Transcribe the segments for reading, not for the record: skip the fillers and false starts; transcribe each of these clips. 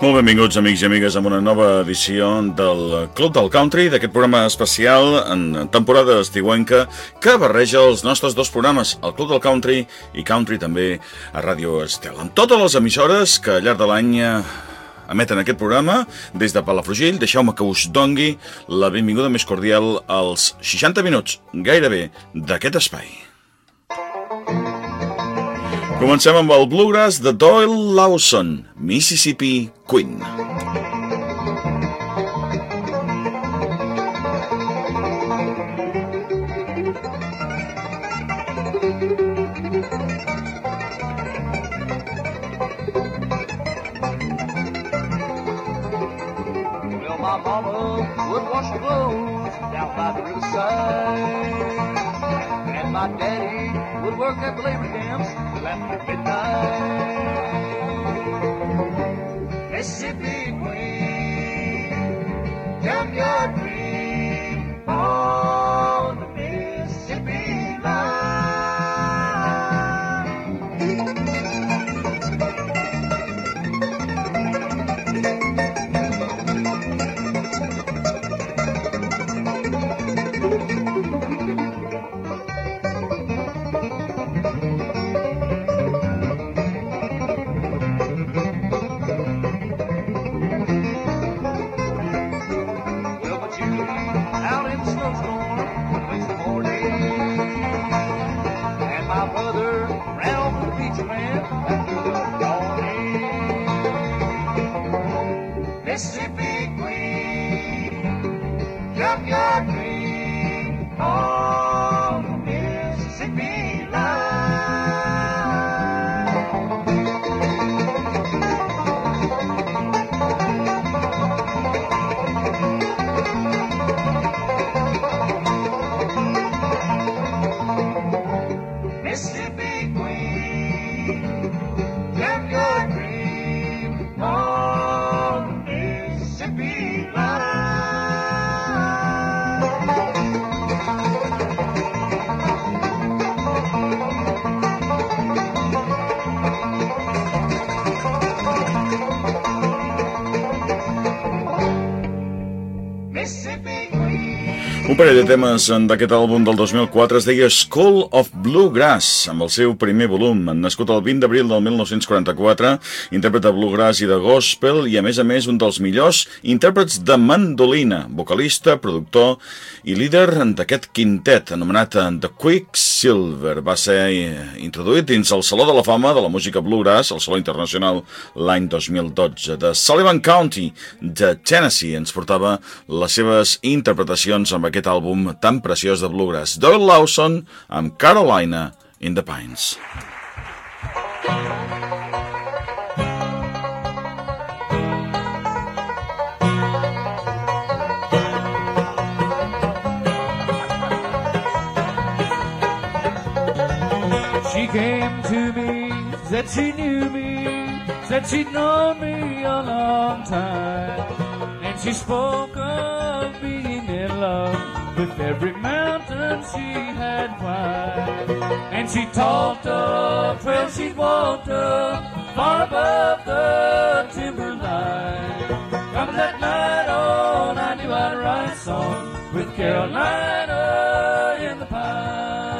Molt benvinguts, amics i amigues, a una nova edició del Club del Country, d'aquest programa especial en temporada estiuenca que barreja els nostres dos programes, el Club del Country i Country també a Ràdio Estel. Amb totes les emissores que al llarg de l'any emeten aquest programa, des de Palafrugell, deixeu-me que us dongui la benvinguda més cordial als 60 minuts, gairebé, d'aquest espai. Comencem amb el bluegrass de Doyle Lawson, Mississippi Queen. Well, my mama would wash her clothes down by the riverside, and my daddy would work at the labor camps till after midnight. Mississippi Queen, jump your dream on the Mississippi line. Mississippi Queen, jump your dream on the Mississippi line. Mississippi Queen, jump your dream on Mississippi line. Mississippi Queen. Un parell de temes d'aquest àlbum del 2004 es deia School of Bluegrass, amb el seu primer volum. Nascut el 20 d'abril del 1944, intèrpret de bluegrass i de gospel, i a més un dels millors intèrprets de mandolina, vocalista, productor i líder d'aquest quintet, anomenat The Quicksilver. Va ser introduït dins el Saló de la Fama de la Música Bluegrass, el Saló Internacional, l'any 2012. De Sullivan County, de Tennessee, ens portava les seves interpretacions amb aquest àlbum tan preciós de bluegrass. Doyle Lawson amb Carolina in the Pines. She came to me, said she knew me, said she'd known me a long time, and she spoke of being in love with every mountain she had climbed, and she talked of trails she'd walked up far above the timberline. Come that night on, I knew I'd write songs with Carolina in the Pines.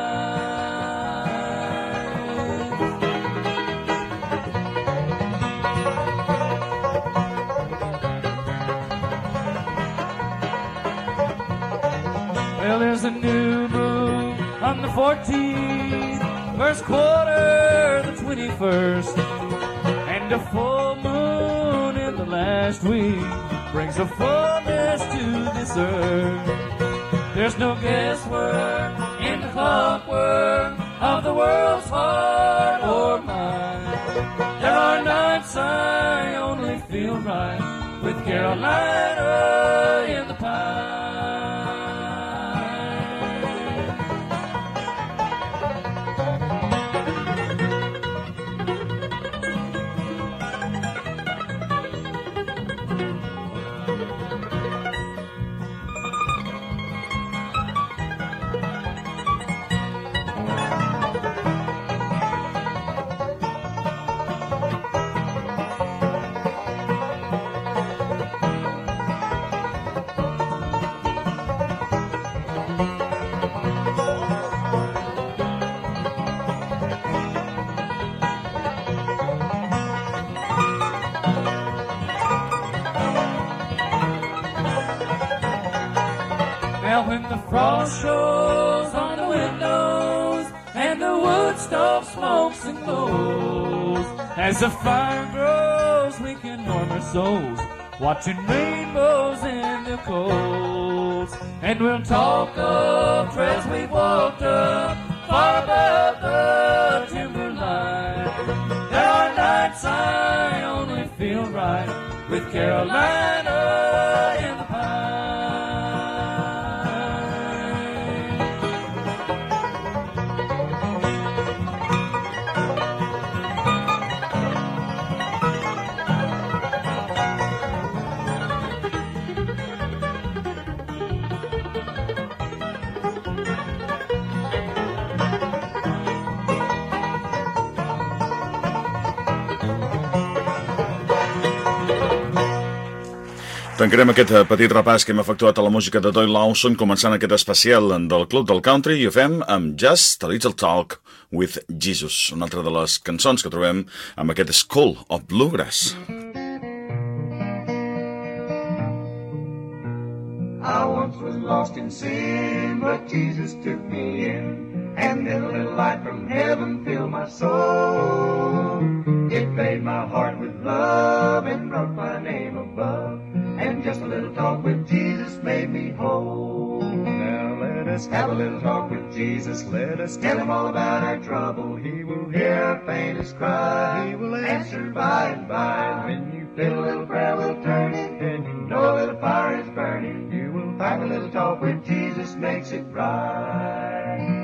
Well, there's a new moon on the 14th, first quarter the 21st, and a full moon in the last week brings a fullness to this earth. There's no guesswork in the clockwork of the world's heart or mind. There are nights I only feel right with Carolina in the Pines. stove smokes and glows. As the fire grows, we can warm our souls, watching rainbows in the coals. And we'll talk of trails we've walked up, far above the timberline. There are nights I only feel right with Carolina in the pine. Tancarem aquest petit repàs que hem efectuat a la música de Doyle Lawson, començant aquest especial del Club del Country, i ho fem amb Just a Little Talk with Jesus, una altra de les cançons que trobem amb aquest School of Bluegrass. I once was lost in sin, but Jesus took me in, and then a little light from heaven filled my soul. It filled my heart with love and brought my name above, and just a little talk with Jesus made me whole. Now let us have a little talk with Jesus. Let us tell him all about our trouble. He will hear our faintest cry. He will answer by and by. And when you feel a little prayer will turn it, and you know a little fire is burning, you will find a little talk with Jesus makes it right.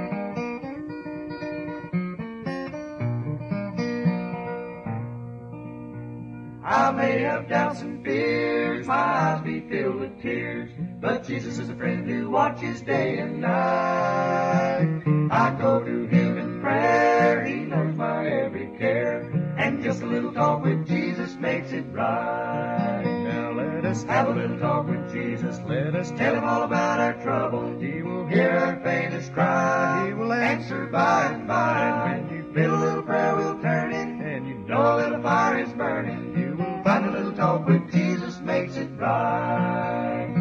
I may have doubts and fears, my eyes be filled with tears, but Jesus is a friend who watches day and night. I go to him in prayer, he knows my every care, and just a little talk with Jesus makes it right. Now let us have a little talk with Jesus. Let us tell him all about our trouble. He will hear our faintest cry. He will answer by and by. And when you feel a little prayer will turn it, and you know a little fire is burning, you will find a little talk with Jesus makes it right.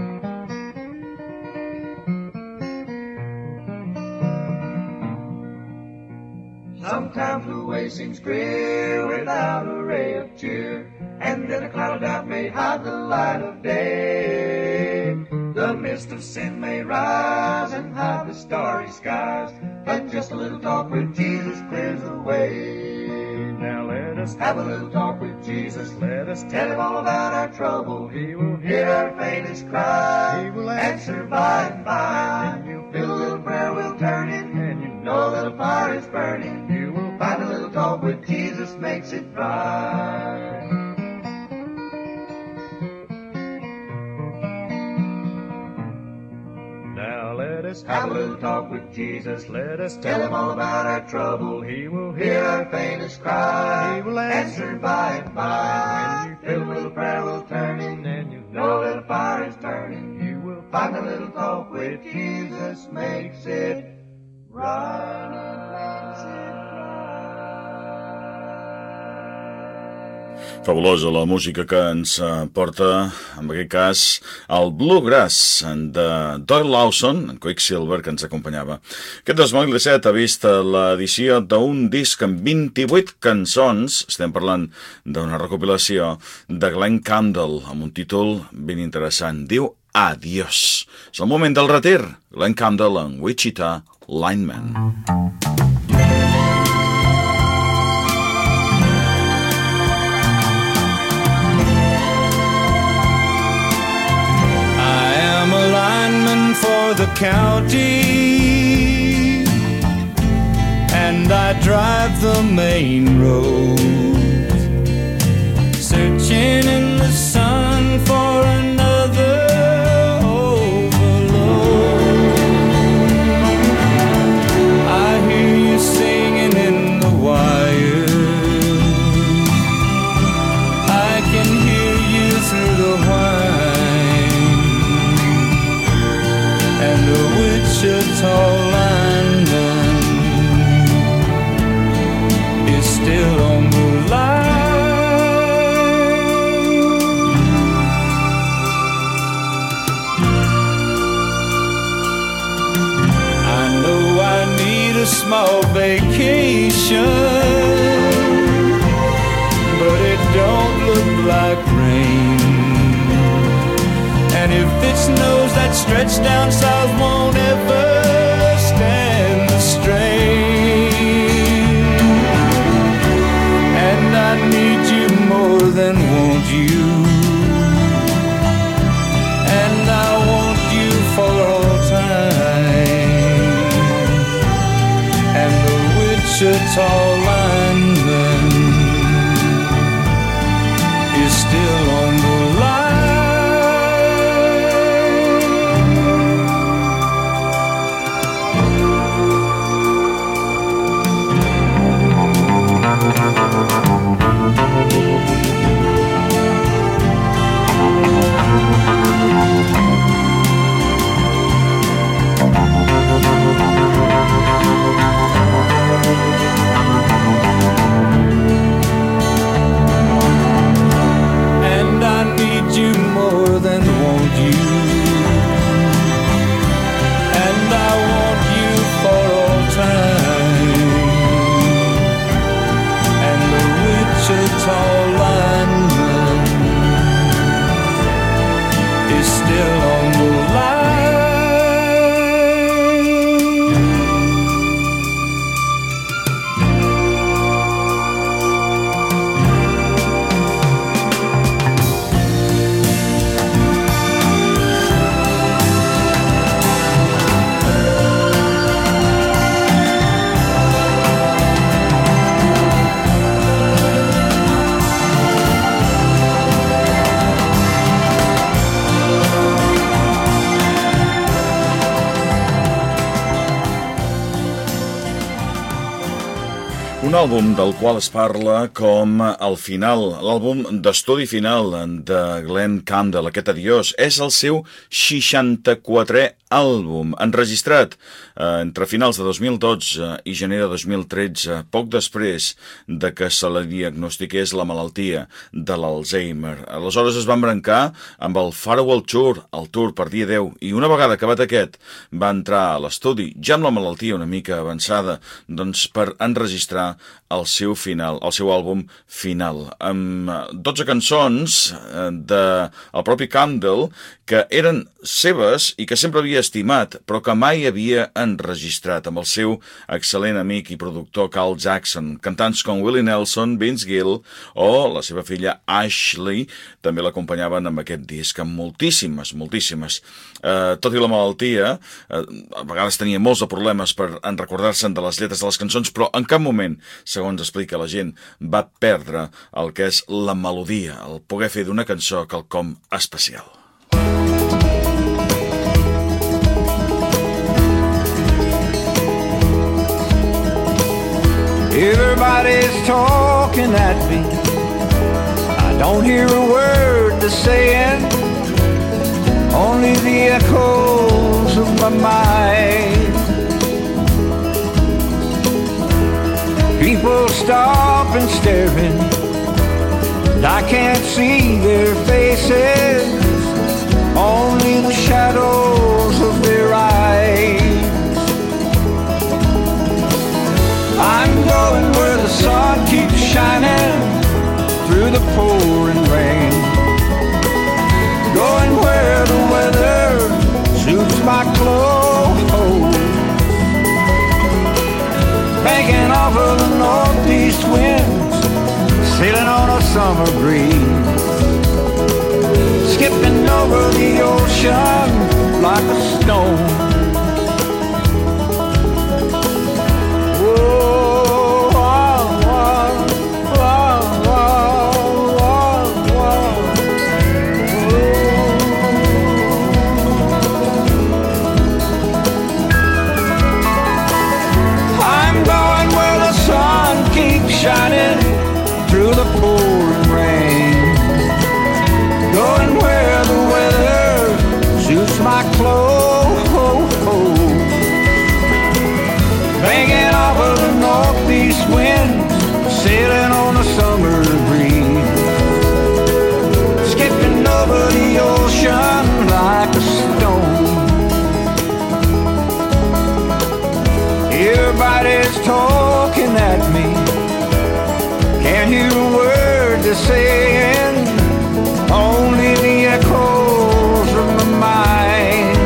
Sometimes the way seems clear without a ray of cheer, and then a cloud of doubt may hide the light of day. The mist of sin may rise and hide the starry skies, but just a little talk with Jesus clears the way. Now let us have a little talk with Jesus. Let us tell him all about our trouble. He will hear our faintest cry. He will answer by and by. And you feel a little prayer will turn it, and you know that a fire is burning. You will find a little talk with Jesus makes it right. Let us have a little talk with Jesus. Let us tell him all about our trouble. He will hear our faintest cry. He will answer by and by. When you feel a little prayer will turn in, and you know that a fire is burning, you will find a little talk with Jesus makes it right. Fabulosa la música que ens porta, en aquest cas, el Bluegrass de Doyle Lawson, en Quicksilver, que ens acompanyava. Aquest 2017 ha vist l'edició d'un disc amb 28 cançons. Estem parlant d'una recopilació de Glenn Campbell, amb un títol ben interessant. Diu Adiós. És el moment del retir. Glenn Campbell en Wichita Lineman. For the county, and I drive the main road, searching in the sun for another overload. I hear you singing in the wire, I can hear you through the whine, and the Wichita lineman is still on the line. small vacation, but it don't look like rain. And if it snows, that stretch down south won't ever stand the strain. And I need you more than want you, and I want you for all time. And the Wichita lineman is still on the line. And I need you more than want you, and I want you for all time. And the Wichita lineman is still on the line. Un àlbum del qual es parla com el final, l'àlbum d'estudi final de Glenn Campbell, aquest Adiós, és el seu 64è àlbum, enregistrat entre finals de 2012 i gener de 2013, poc després de que se li diagnostiqués la malaltia de l'Alzheimer. Aleshores es va embrancar amb el Farewell Tour, el tour per dia 10, i una vegada acabat aquest va entrar a l'estudi, ja amb la malaltia una mica avançada, doncs per enregistrar el seu final, el seu àlbum final, amb 12 cançons del propi Campbell que eren seves i que sempre havia estimat, però que mai havia enregistrat, amb el seu excel·lent amic i productor Carl Jackson. Cantants com Willie Nelson, Vince Gill o la seva filla Ashley també l'acompanyaven amb aquest disc, amb moltíssimes. Tot i la malaltia, a vegades tenia molts de problemes per recordar-se'n de les lletres de les cançons, però en cap moment, segons explica la gent, va perdre el que és la melodia, el poder fer d'una cançó quelcom especial. Everybody's talking at me, I don't hear a word they're saying, only the echoes of my mind. People stop and staring, and I can't see their faces, only the shadows of their eyes. I'm going where the sun keeps shining through the pouring rain, going where the weather suits my clothes, banking off of the northeast winds, sailing on a summer breeze, skipping over the ocean like a stone. Shining through the pouring rain, going where the weather suits my clothes, banking off of the northeast winds, sailing on a summer breeze, skipping over the ocean like a stone. Everybody's talking at me. Can't hear a word they're saying. Only the echoes of my mind.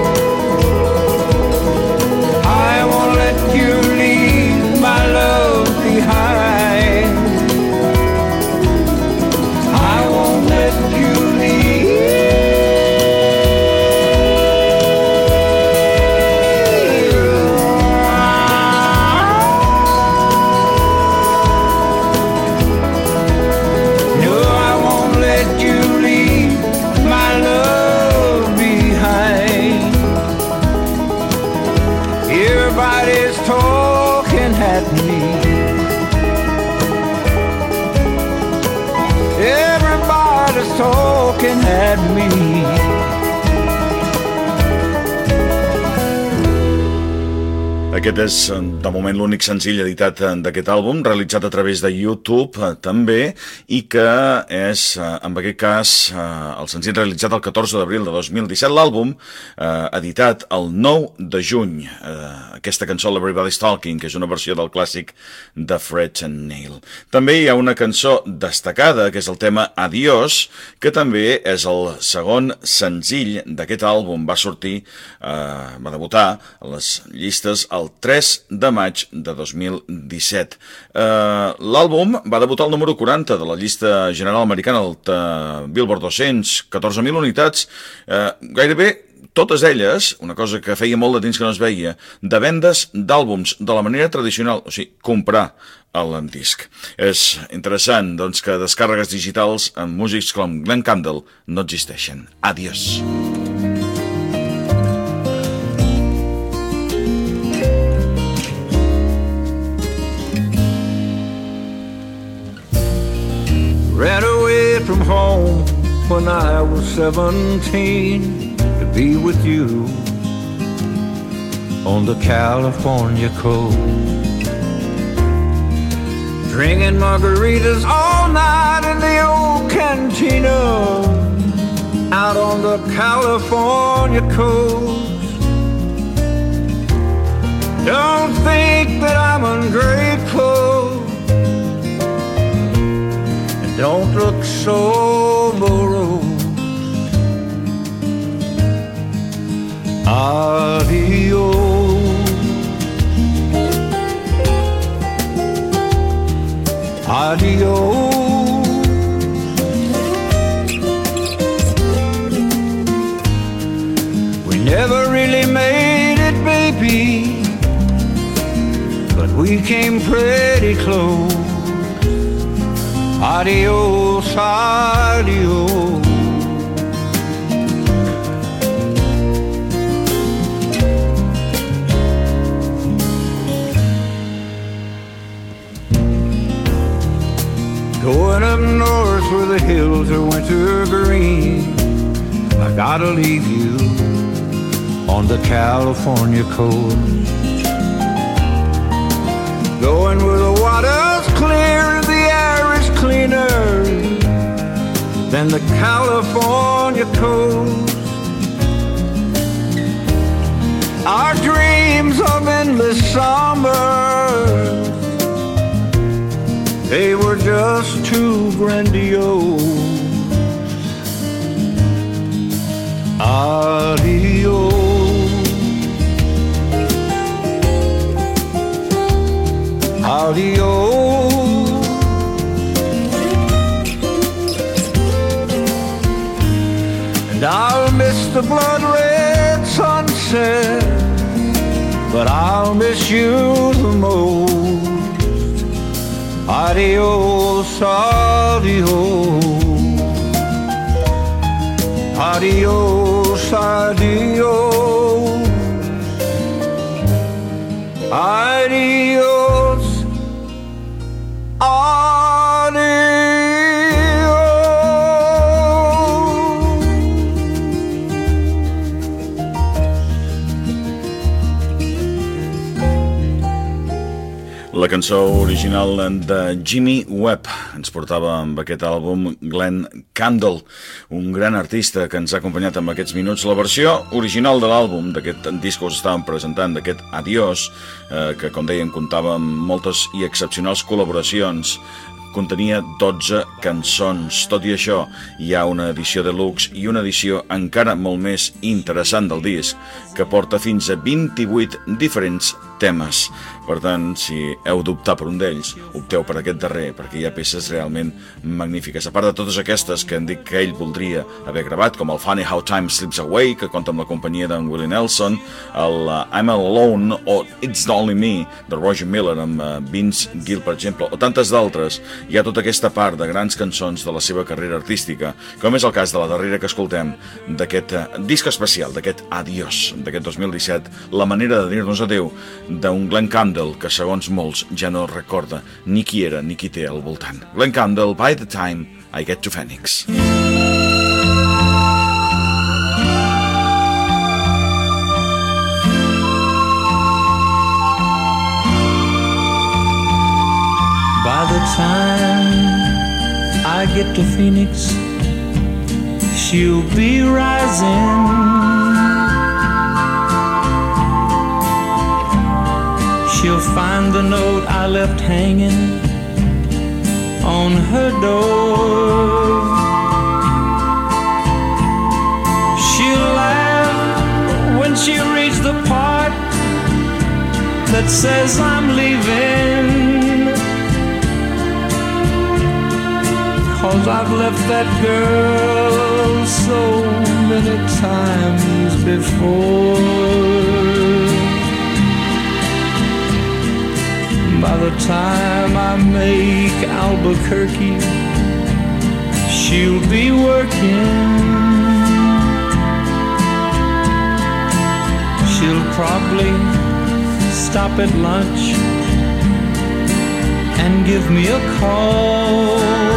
I won't let you leave my love behind. I won't let you leave. No, I won't let you leave my love behind. Everybody's talking at me. Everybody's talking at me. Aquest és, de moment, l'únic senzill editat d'aquest àlbum, realitzat a través de YouTube també, i que és, en aquest cas, el senzill realitzat el 14 d'abril de 2017. L'àlbum, editat el 9 de juny. Aquesta cançó, Everybody's Talking, que és una versió del clàssic de Fred and Neil. També hi ha una cançó destacada, que és el tema Adiós, que també és el segon senzill d'aquest àlbum. Va sortir, va debutar a les llistes el 3 de maig de 2017. L'àlbum va debutar al número 40 de la llista general americana, el Billboard 200, 14.000 unitats, gairebé totes elles, una cosa que feia molt de temps que no es veia, de vendes d'àlbums de la manera tradicional, o sigui, comprar el disc. És interessant, doncs, que descàrregues digitals amb músics com Glenn Campbell no existeixen. Adiós. Ran away from home when I was 17 to be with you on the California coast. Drinking margaritas all night in the old cantina out on the California coast. Don't think that I'm ungrateful. Don't look so morose. Adios. Adios. We never really made it, baby, but we came pretty close. Adios, adios. Going up north where the hills are winter green, I gotta leave you on the California coast. Going where the water's clear and the air is cleaner than the California coast. Our dreams of endless summers, they were just too grandiose. Adios. Adios. And I'll miss the blood-red sunset, but I'll miss you the most. Adios, adios. Adios, adios. Adios, adios. La cançó original de Jimmy Webb ens portava amb aquest àlbum Glenn Campbell, un gran artista que ens ha acompanyat amb aquests minuts. La versió original de l'àlbum, d'aquest disc que us estàvem presentant, d'aquest Adiós, que com deien comptava amb moltes i excepcionals col·laboracions, contenia 12 cançons. Tot i això, hi ha una edició deluxe i una edició encara molt més interessant del disc, que porta fins a 28 diferents temes. Per tant, si heu d'optar per un d'ells, opteu per aquest darrer, perquè hi ha peces realment magnífiques. A part de totes aquestes que han dit que ell voldria haver gravat, com el Funny How Time Slips Away, que compta amb la companyia d'en Willie Nelson, el I'm Alone o It's Only Me, de Roger Miller, amb Vince Gill, per exemple, o tantes d'altres. Hi ha tota aquesta part de grans cançons de la seva carrera artística, com és el cas de la darrera que escoltem, d'aquest disc especial, d'aquest Adiós, d'aquest 2017, la manera de dir-nos adeu d'un Glenn Campbell que, segons molts, ja no recorda ni qui era ni qui té al voltant. Glenn Campbell, By the Time I Get to Phoenix. By the time I get to Phoenix, she'll be rising. She'll find the note I left hanging on her door. She'll laugh when she reads the part that says I'm leaving, 'cause I've left that girl so many times before. By the time I make Albuquerque, she'll be working. She'll probably stop at lunch and give me a call,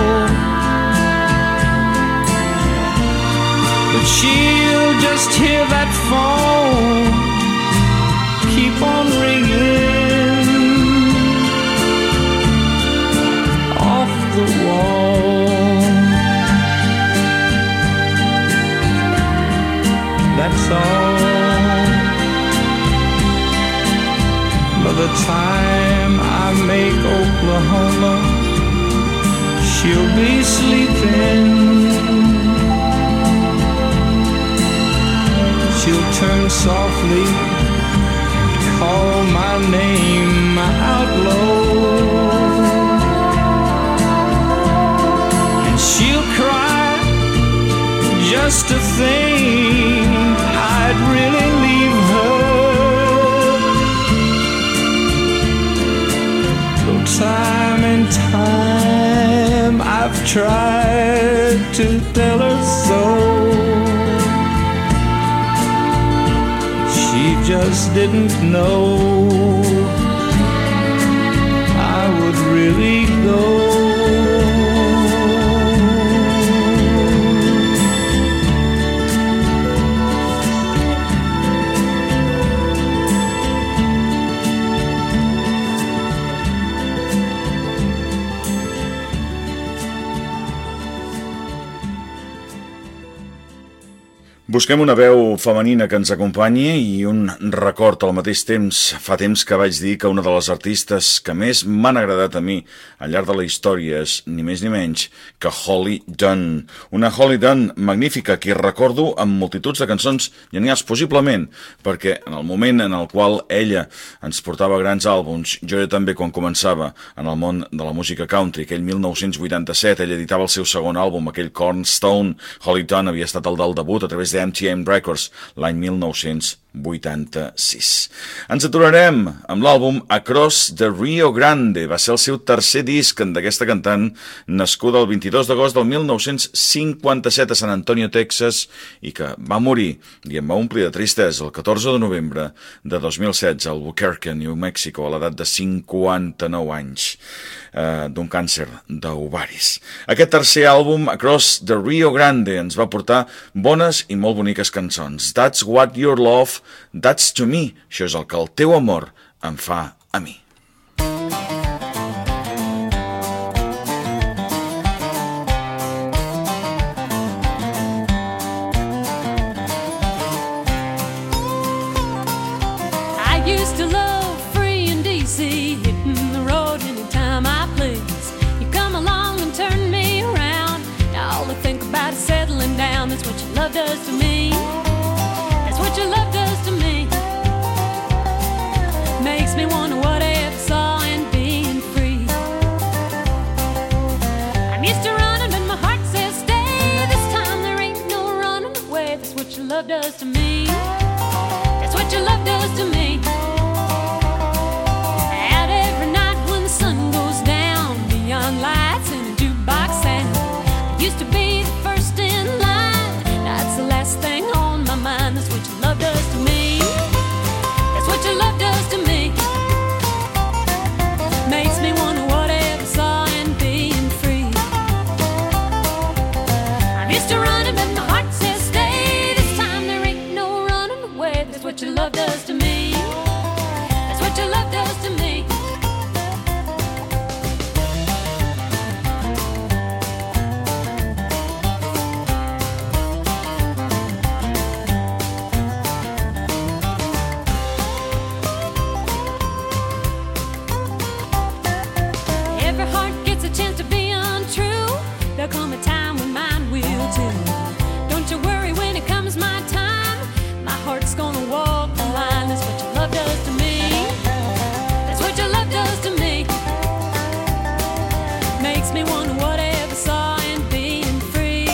but she'll just hear that phone keep on ringing the wall. That's all. By the time I make Oklahoma, she'll be sleeping. She'll turn softly, call my name out low. She'll cry just to think I'd really leave her. Though time and time I've tried to tell her so, she just didn't know I would really go. Busquem una veu femenina que ens acompanyi i un record al mateix temps. Fa temps que vaig dir que una de les artistes que més m'han agradat a mi al llarg de la història és ni més ni menys que Holly Dunn. Una Holly Dunn magnífica, que recordo amb multituds de cançons genials, possiblement perquè en el moment en el qual ella ens portava grans àlbums, jo era també quan començava en el món de la música country, aquell 1987, ella editava el seu segon àlbum, aquell Cornerstone. Holly Dunn havia estat el del debut a través de MTM Records l'any 1986. Ens aturarem amb l'àlbum Across the Rio Grande. Va ser el seu tercer disc d'aquesta cantant, nascuda el 22 d'agost del 1957 a San Antonio, Texas, i que va morir i em va omplir de tristesa el 14 de novembre de 2016 al Albuquerque, New Mexico, a l'edat de 59 anys, d'un càncer d'ovaris. Aquest tercer àlbum, Across the Rio Grande, ens va portar bones i molt boniques cançons. That's what your love, that's to me. Això és el que el teu amor em fa a mi. does to me. That's what your love does to me. Makes me wonder what I ever saw in being free. I'm used to running, but my heart says stay. This time there ain't no running away. That's what your love does to me. That's what your love does to me. Out every night when the sun goes down, beyond lights and a jukebox sound. I used to be the first in line. Now it's the last thing on my mind. That's what your love does to me. That's what your love does to me. Makes me wonder what I ever saw in being free. I'm used to running, but my heart says stay. This time there ain't no running away. That's what your love does to me. That's what your love does to me. Every heart gets a chance to be untrue. There'll come a time when mine will too. Don't you worry when it comes my time. My heart's gonna walk the line. That's what your love does to me. That's what your love does to me. Makes me wonder what I ever saw in being free.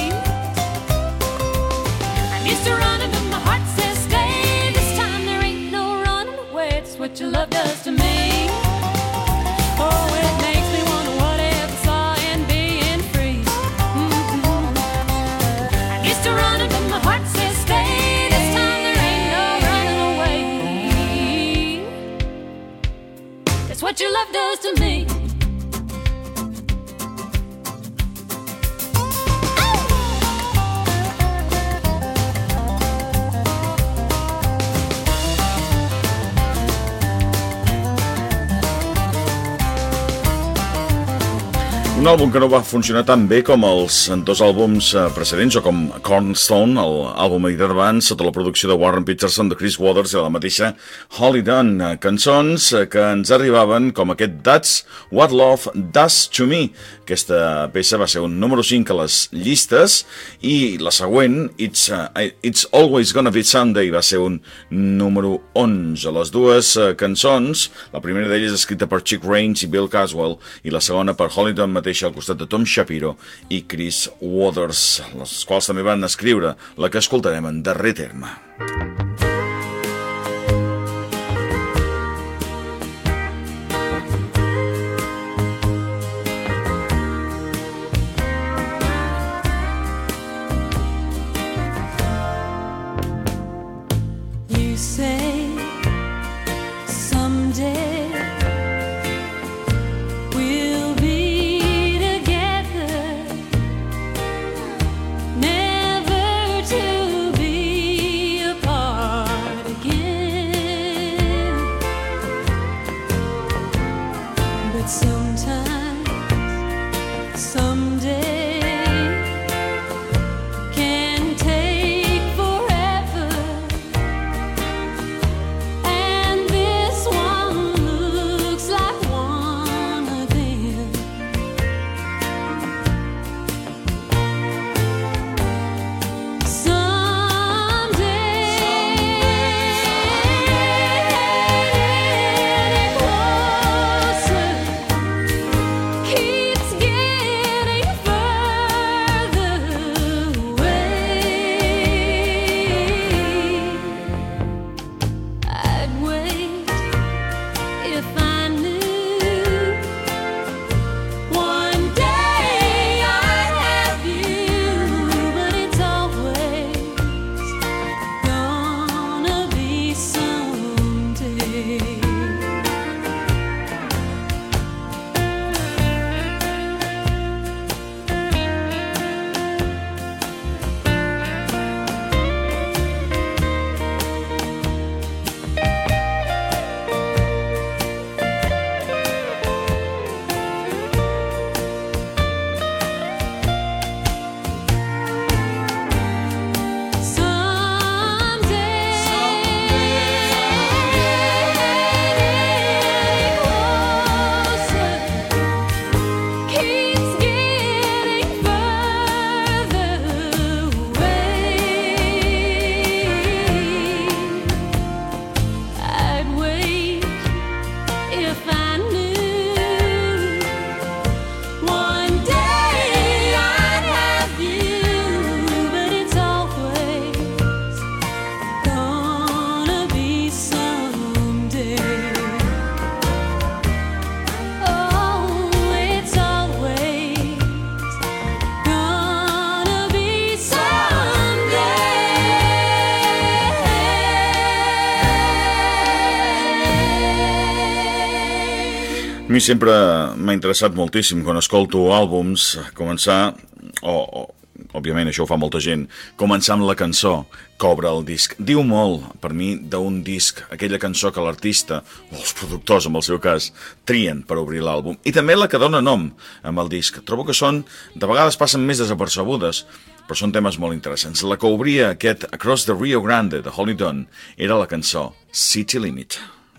I'm used to running, but my heart says stay. This time there ain't no running away. That's what your love does to me. Oh, it makes me wonder what I ever saw in being free. I'm used to running, but my heart says stay. This time there ain't no running away. That's what your love does to me. Un àlbum que no va funcionar tan bé com els dos àlbums precedents, o com Cornerstone, l'àlbum editat abans, sota la producció de Warren Peterson, de Chris Waters i de la mateixa Holly Dunn. Cançons que ens arribaven com aquest That's What Love Does to Me. Aquesta peça va ser un número 5 a les llistes i la següent, It's Always Gonna Be Sunday, va ser un número 11. Les dues cançons, la primera d'elles escrita per Chick Raines i Bill Caswell i la segona per Holly Dunn mateixa al costat de Tom Shapiro i Chris Waters, les quals també van escriure la que escoltarem en darrer terme. You say someday we'll be together, never to be apart again. But sometimes, someday can take forever. And this one looks like one of them. Someday, closer. A mi sempre m'ha interessat moltíssim quan escolto àlbums començar, òbviament això ho fa molta gent, començar amb la cançó que obre el disc. Diu molt, per mi, d'un disc, aquella cançó que l'artista, o els productors en el seu cas, trien per obrir l'àlbum. I també la que dona nom amb el disc. Trobo que són, de vegades passen més desapercebudes, però són temes molt interessants. La que obria aquest Across the Rio Grande de Holly Dunn era la cançó City Limit.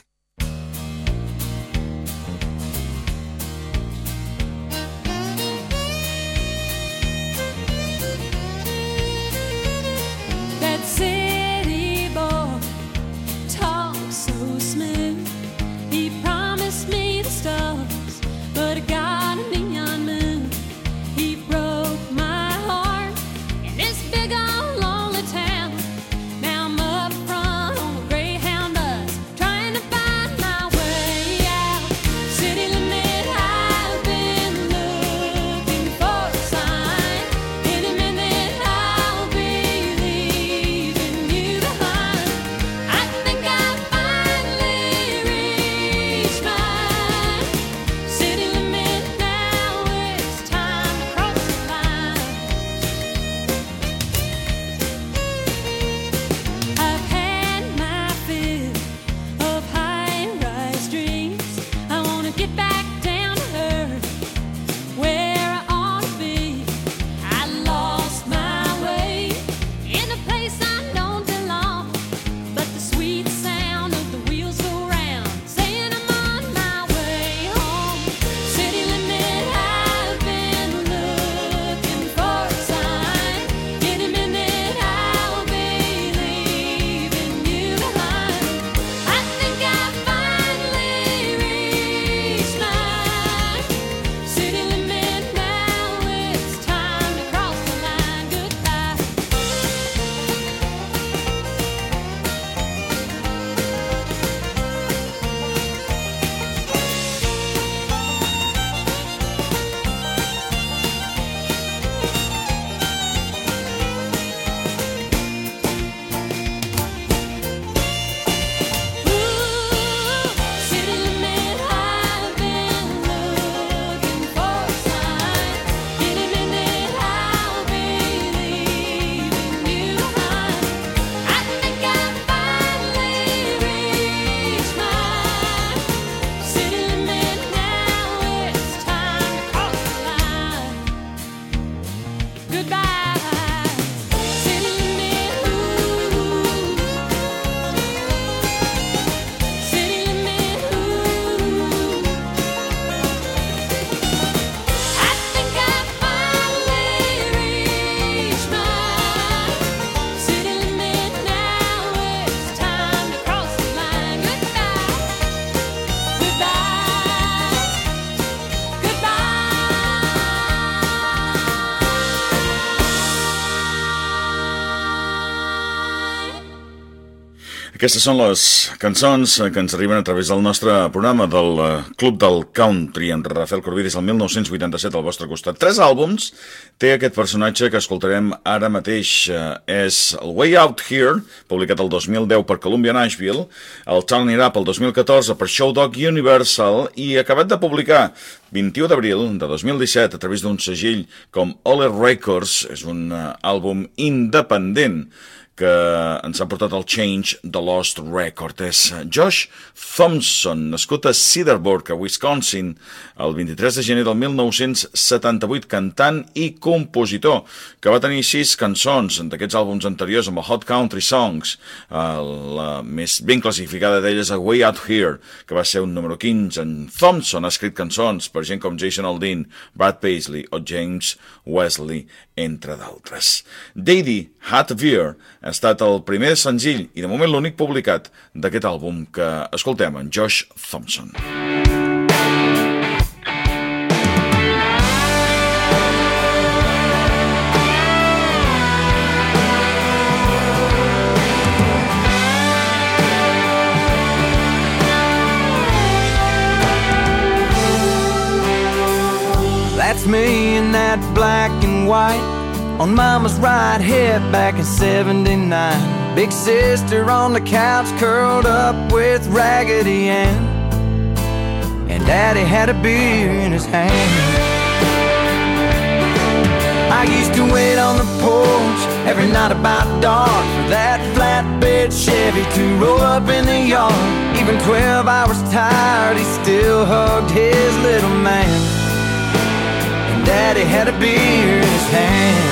Aquestes són les cançons que ens arriben a través del nostre programa del Club del Country amb Rafael Corbí des del 1987 al vostre costat. 3 àlbums té aquest personatge que escoltarem ara mateix. És el Way Out Here, publicat el 2010 per Columbia Nashville, el Turn It Up el 2014 per Showdog Universal i acabat de publicar 21 d'abril de 2017 a través d'un segell com Ole Records. És un àlbum independent que ens ha portat el Change the Lost Record. És Josh Thompson, nascut a Cedarburg, a Wisconsin, el 23 de gener del 1978, cantant i compositor, que va tenir 6 cançons d'aquests àlbums anteriors amb el Hot Country Songs. La més ben classificada d'elles, a Way Out Here, que va ser un número 15. En Thompson ha escrit cançons per gent com Jason Aldean, Brad Paisley o James Wesley, entre d'altres. Daddy Had a Beer ha estat el primer senzill i de moment l'únic publicat d'aquest àlbum que escoltem, en Josh Thompson. That's me in that black and white on Mama's right hip back in '79. Big sister on the couch curled up with Raggedy Ann. And Daddy had a beer in his hand. I used to wait on the porch every night about dark for that flatbed Chevy to roll up in the yard. Even 12 hours tired, he still hugged his little man. And Daddy had a beer in his hand.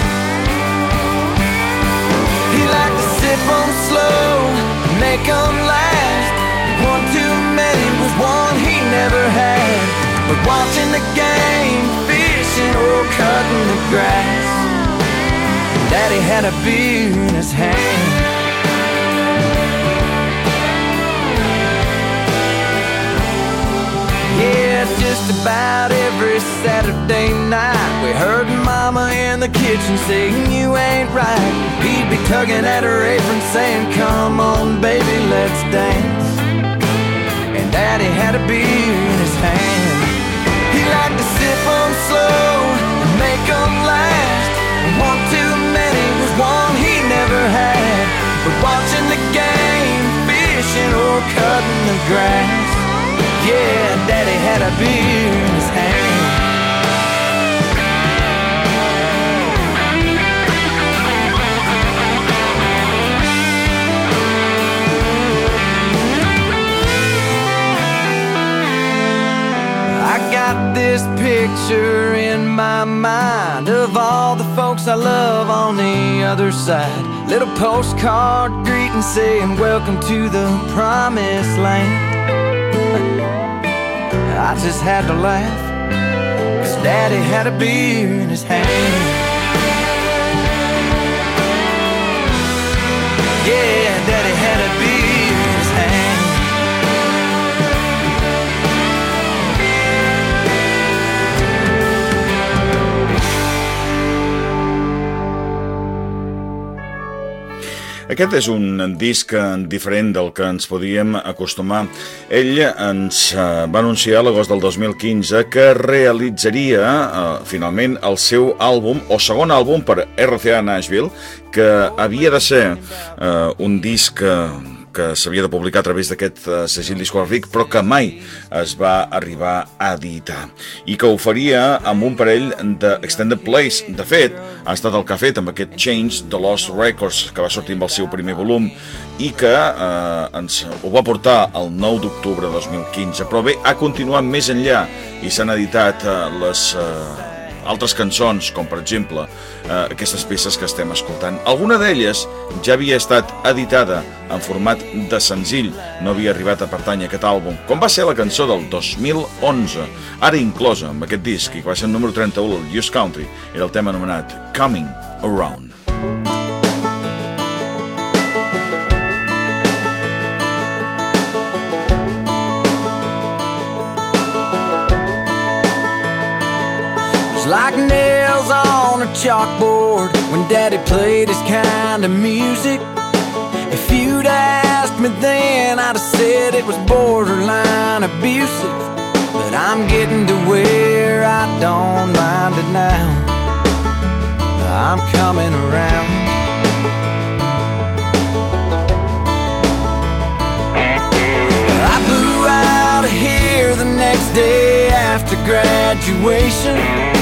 He liked to sip them slow, make them last. One too many was one he never had. But watching the game, fishing or cutting the grass, Daddy had a beer in his hand. Yeah, just about every Saturday night we heard Mama in the kitchen saying, "You ain't right." He'd be tugging at her apron saying, "Come on, baby, let's dance." And Daddy had a beer in his hand. He liked to sip them slow and make them last. One too many was one he never had. But watching the game, fishing or cutting the grass, yeah, Daddy had a beer in his hand. I got this picture in my mind of all the folks I love on the other side. Little postcard greeting saying, "Welcome to the promised land." I just had to laugh, 'cause Daddy had a beer in his hand. Yeah, Daddy had a beer in his hand. Aquest és un disc diferent del que ens podíem acostumar. Ell ens va anunciar a l'agost del 2015 que realitzaria finalment el seu àlbum, o segon àlbum per RCA Nashville, que havia de ser un disc que s'havia de publicar a través d'aquest segell discogràfic, però que mai es va arribar a editar, i que ho faria amb un parell d'extended plays. De fet, ha estat el que ha fet amb aquest Change the Lost Records, que va sortir amb el seu primer volum i que ens ho va portar el 9 d'octubre de 2015. Però bé, ha continuat més enllà i s'han editat les altres cançons, com per exemple aquestes peces que estem escoltant. Alguna d'elles ja havia estat editada en format de senzill, no havia arribat a pertànyer a aquest àlbum, com va ser la cançó del 2011, ara inclosa amb aquest disc, i que va ser el número 31 al US Country. Era el tema anomenat Coming Around. Like nails on a chalkboard when Daddy played his kind of music. If you'd asked me then, I'd have said it was borderline abusive. But I'm getting to where I don't mind it now. I'm coming around. I blew out of here the next day after graduation.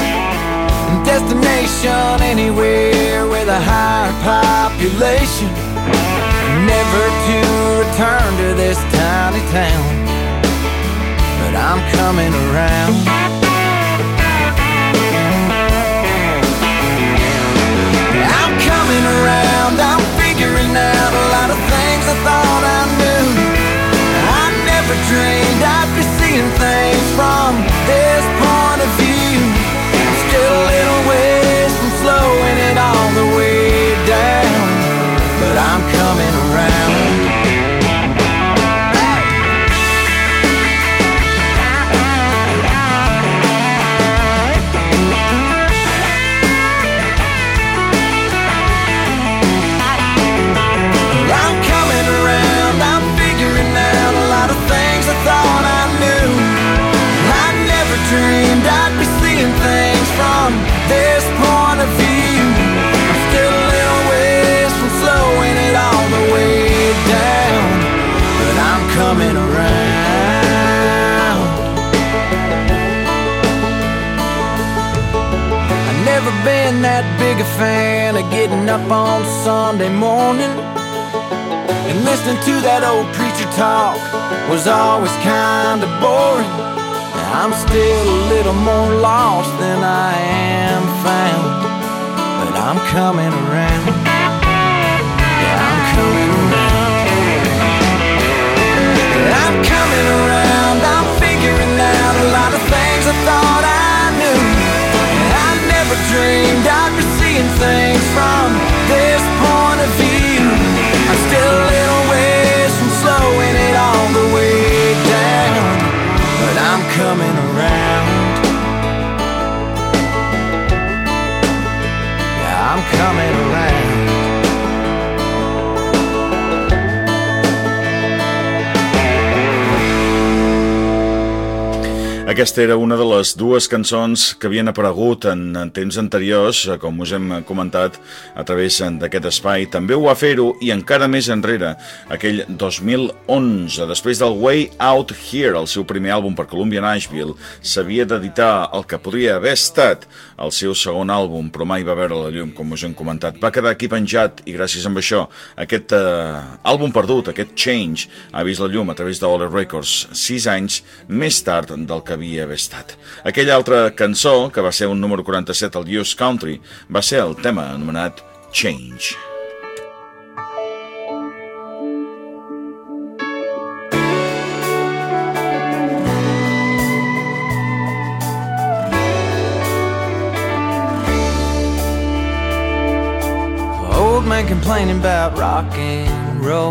Destination anywhere with a higher population. Never to return to this tiny town, but I'm coming around. I'm coming around, I'm figuring out a lot of things I thought I knew. I never dreamed I'd be seeing things from this point of view. Still a little ways from slowing it all the way down, but I'm coming around. that big a fan of getting up on Sunday morning and listening to that old preacher talk was always kinda boring. I'm still a little more lost than I am found, but I'm coming around. Yeah, I'm coming around. I'm coming around. I'm figuring out a lot of things I thought I knew. I never dreamed I'd be seeing things from this point of view. I'm still a little ways from slowing it all the way down, but I'm coming around. Yeah, I'm coming around. Aquesta era una de les dues cançons que havien aparegut en temps anteriors, com us hem comentat a través d'aquest espai. També ho va fer-ho, i encara més enrere, aquell 2011, després del Way Out Here, el seu primer àlbum per Columbia Nashville, s'havia d'editar el que podria haver estat el seu segon àlbum, però mai va veure la llum, com us hem comentat. Va quedar aquí penjat, i gràcies a això, aquest àlbum perdut, aquest Change, ha vist la llum a través d'Ole Records 6 anys més tard del que havia d'haver estat. Aquella altra cançó, que va ser un número 47 al US Country, va ser el tema anomenat Change. Old man complaining about rock and roll.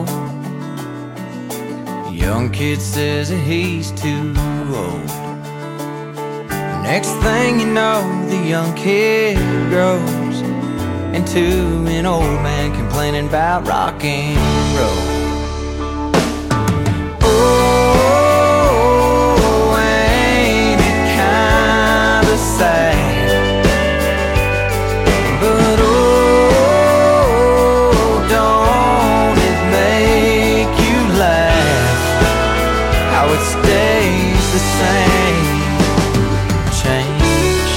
Young kid says that he's too old. Next thing you know, the young kid grows into an old man complaining about rock and roll. Oh, ain't it kinda sad? But oh, don't it make you laugh how it stays the same? Change.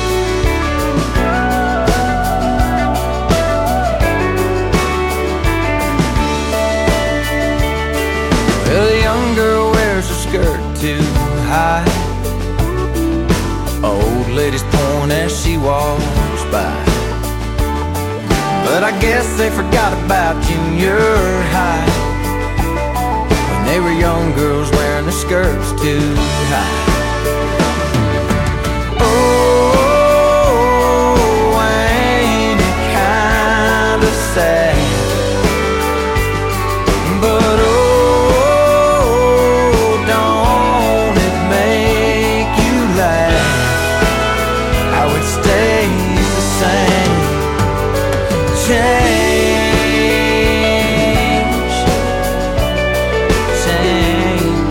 Well, the young girl wears her skirt too high. Old ladies point as she walks by. But I guess they forgot about junior high, when they were young girls wearing their skirts too high. Oh, ain't it kinda sad? But oh, don't it make you laugh how it stays the same? Change, change.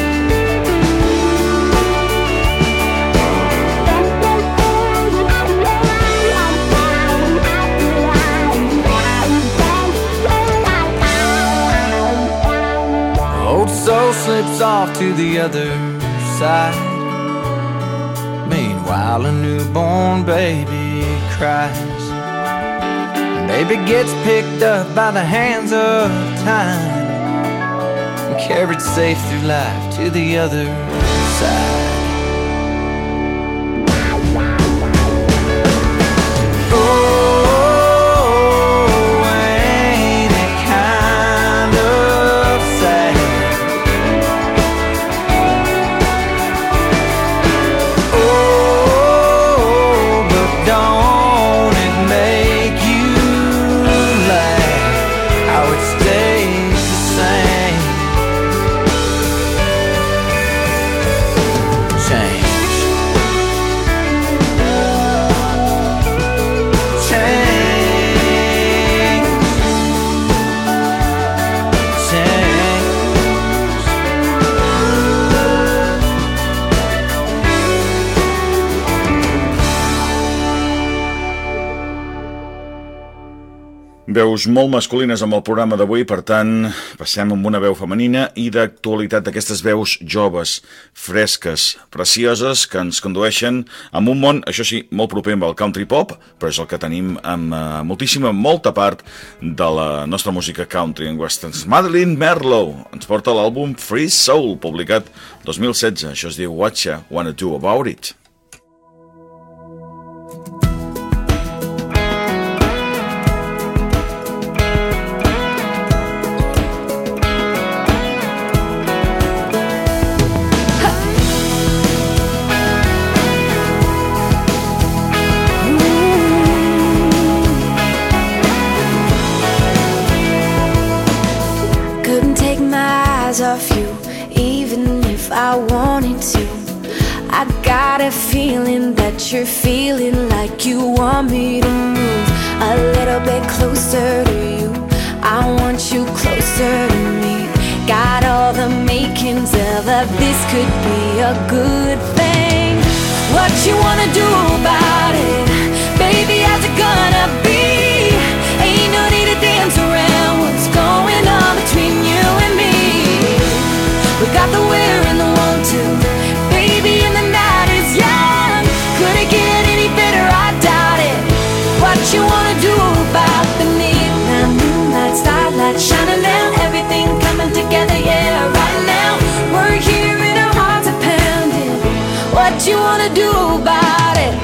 Old soul slips off to the other side. Meanwhile, a newborn baby cries. Baby gets picked up by the hands of time and carried safe through life to the other side. Oh, ain't it kind of sad? Oh, but don't it make you laugh how it stays the same? Veus molt masculines amb el programa d'avui, per tant, passem amb una veu femenina i d'actualitat d'aquestes veus joves, fresques, precioses, que ens condueixen a un món, això sí, molt proper amb el country pop, però és el que tenim amb molta part de la nostra música country en westerns. Madeline Merlo ens porta l'àlbum Free Soul, publicat 2016. Això es diu What You Wanna Do About It. Of you, even if I wanted to. I got a feeling that you're feeling like you want me to move a little bit closer to you. I want you closer to me. Got all the makings of this could be a good thing. What you wanna do about it? Baby, how's it gonna be? Ain't no need to dance around what's going on between you and me. We got the where and the want to, baby, and the night is young. Could it get any better? I doubt it. What you wanna do about the midnight moonlight, starlight shining down, everything coming together, yeah, right now. We're here and our hearts are pounding. What you wanna do about it?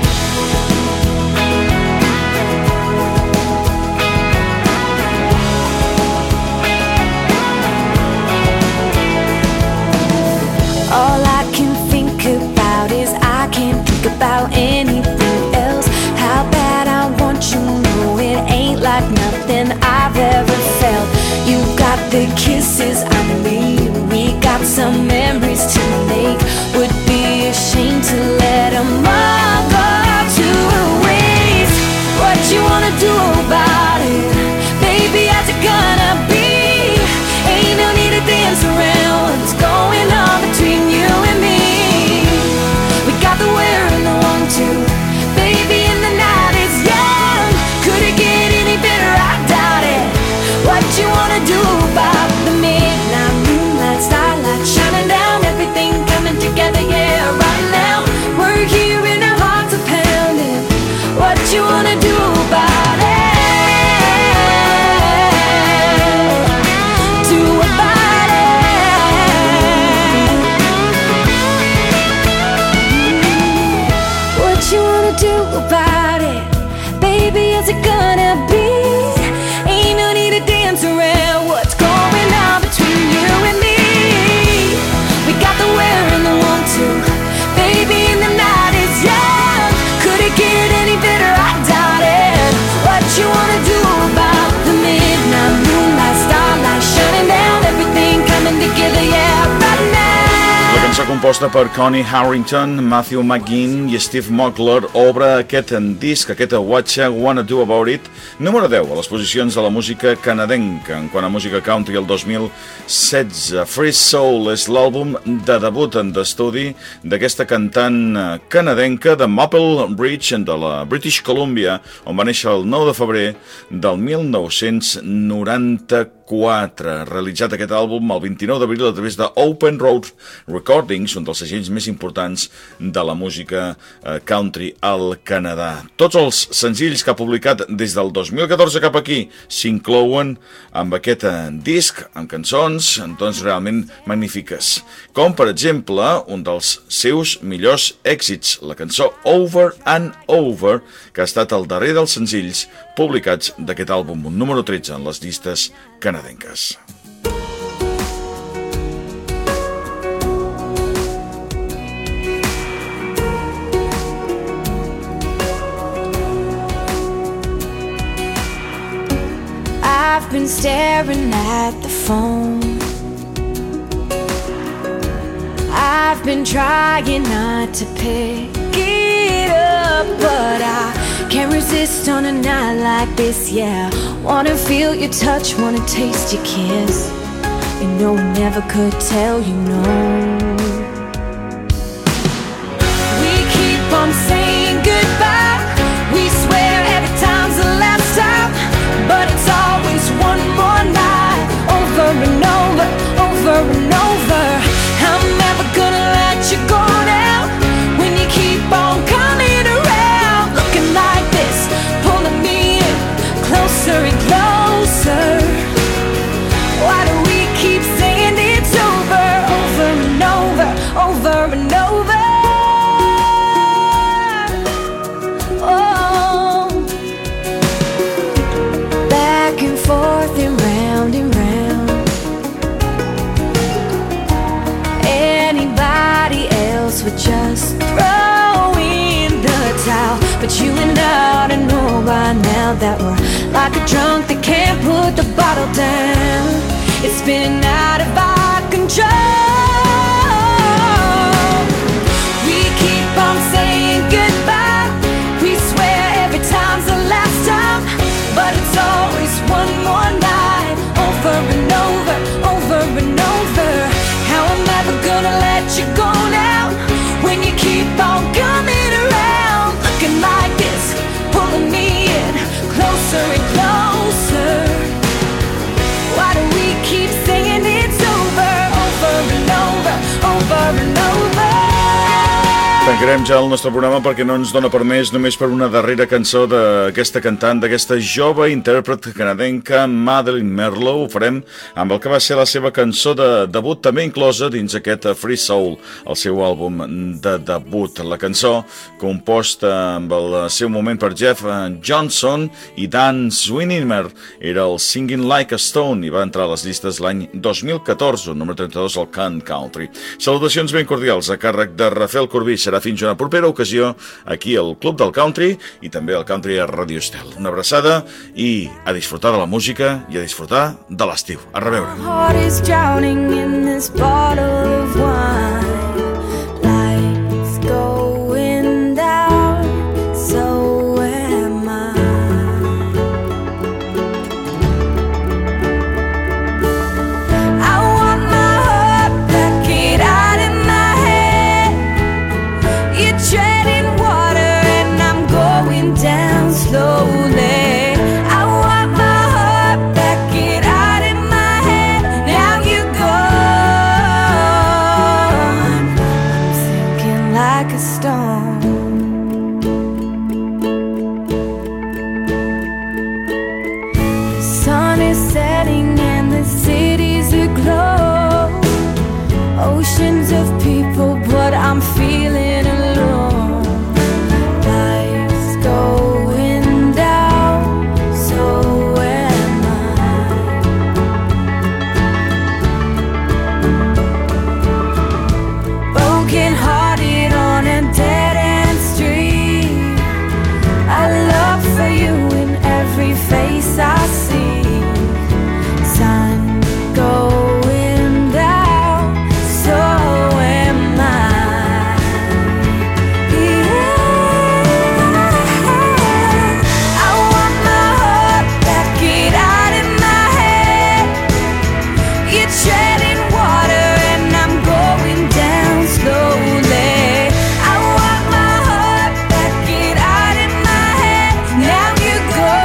All I can think about is I can't think about anything else. How bad I want you, know it ain't like nothing I've ever felt. You got the kisses I need, we got some memories to make. Would be ashamed to let them all go to waste. What you wanna do about it? Baby, how's it gonna be? Ain't no need to dance around what's going on between you and me. We got the where and the want to, baby, and the night is young. Could it get any better? I doubt it. What you wanna do about the midnight moonlight, starlight shining down, everything coming together, yeah, right now. We're here and our hearts are pounding. What you wanna do about it? Do about it, baby, is it gonna be? Ain't no need to dance around what's going on between you and me. We got the where and the want to, baby, and the night is young. Could it get any better? I doubt it. What you wanna do about the midnight moonlight, starlight shining down, everything coming together, yeah, right now. La cançó composta per Connie Harrington, Matthew McGinn i Steve Mockler obre aquest disc, aquest What You Wanna Do About It, número 10 a les posicions de la música canadenca. En quant a música country, el 2016, Free Soul és l'àlbum de debut en d'estudi d'aquesta cantant canadenca de Maple Ridge, de la British Columbia, on va néixer el 9 de febrer del 1994. Realitzat aquest àlbum el 29 d'abril a través de Open Road Recordings, un dels segells més importants de la música country al Canadà. Tots els senzills que ha publicat des del 2014 cap aquí s'inclouen amb aquest disc, amb cançons doncs realment magnífiques, com per exemple un dels seus millors èxits, la cançó Over and Over, que ha estat el darrer dels senzills publicats d'aquest àlbum, un número 13 en les llistes canadenques. I've been staring at the phone. I've been trying not to pick it up, but I can't resist on a night like this, yeah. Wanna feel your touch, wanna taste your kiss. You know we never could tell you no. We keep on saying goodbye. We swear every time's the last time, but it's all just throw in the towel. But you and I ought to know by now that we're like a drunk that can't put the bottle down. It's been out of our control. We keep on saying goodbye. We swear every time's the last time, but it's always one more night, over and over, over and over. How am I ever gonna let you go now, when you keep on coming around, looking like this, pulling me in closer and closer? Why do we keep saying it's over, over and over, over and over? Tancarem ja el nostre programa perquè no ens dona per més, només per una darrera cançó d'aquesta cantant, d'aquesta jove intèrpret canadenca Madeleine Merlo. Ho farem amb el que va ser la seva cançó de debut, també inclosa dins aquest Free Soul, el seu àlbum de debut. La cançó, composta amb el seu moment per Jeff Johnson i Dan Swinimer, era el Singing Like a Stone i va entrar a les llistes l'any 2014, número 32 al Can Country. Salutacions ben cordials a càrrec de Rafael Corbí. Serà fins una propera ocasió aquí al Club del Country i també al Country a Radio Estel. Una abraçada i a disfrutar de la música i a disfrutar de l'estiu. A reveure. My heart is drowning in this bottle of wine. Lights going down, so am I. I want my heart back, get out in my head. You're treading water and I'm going down slowly. I want my heart back, get out in my head. Now you're gone. I'm sinking like a stone. The sun is setting and the city's aglow. Oceans of people, but I'm feeling alone. Life's going down, so am I. Broken hearted on a dead end street. I look for you in every face I see. Sun going down, so am I. Yeah. I want my heart back, get out in my head. You're treading water and I'm going down slowly. I want my heart back, get out in my head. Now you're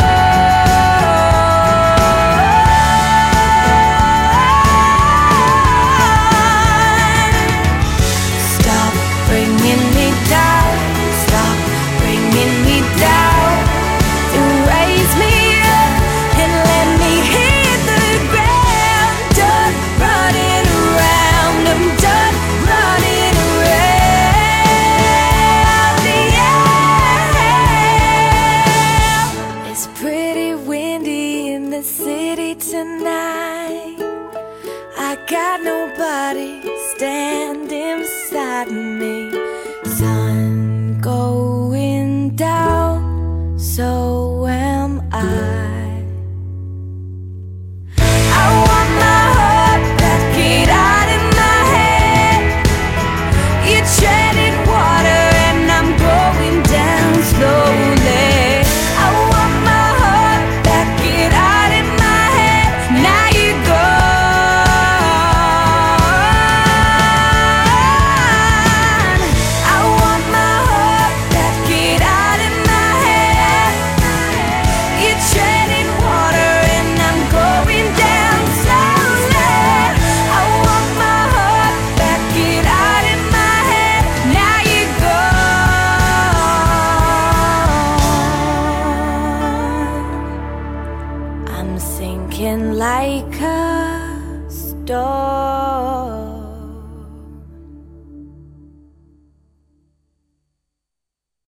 gone. Stop bringing me down, stop bringing me down. Erase me up and let me hit the ground. Done running around, I'm done running around. Yeah. It's pretty windy in the city tonight. I got nobody standing beside me. Sun going down, so am I. I want my heart back, get out in my head. You're treading water and I'm going down slowly. I want my heart back, get out in my head. Now you're gone. I want my heart back, get out in my head. You're treading water and I'm going down slowly. I want my heart back, get out in my head. Now you're gone. I'm sinking like a stone.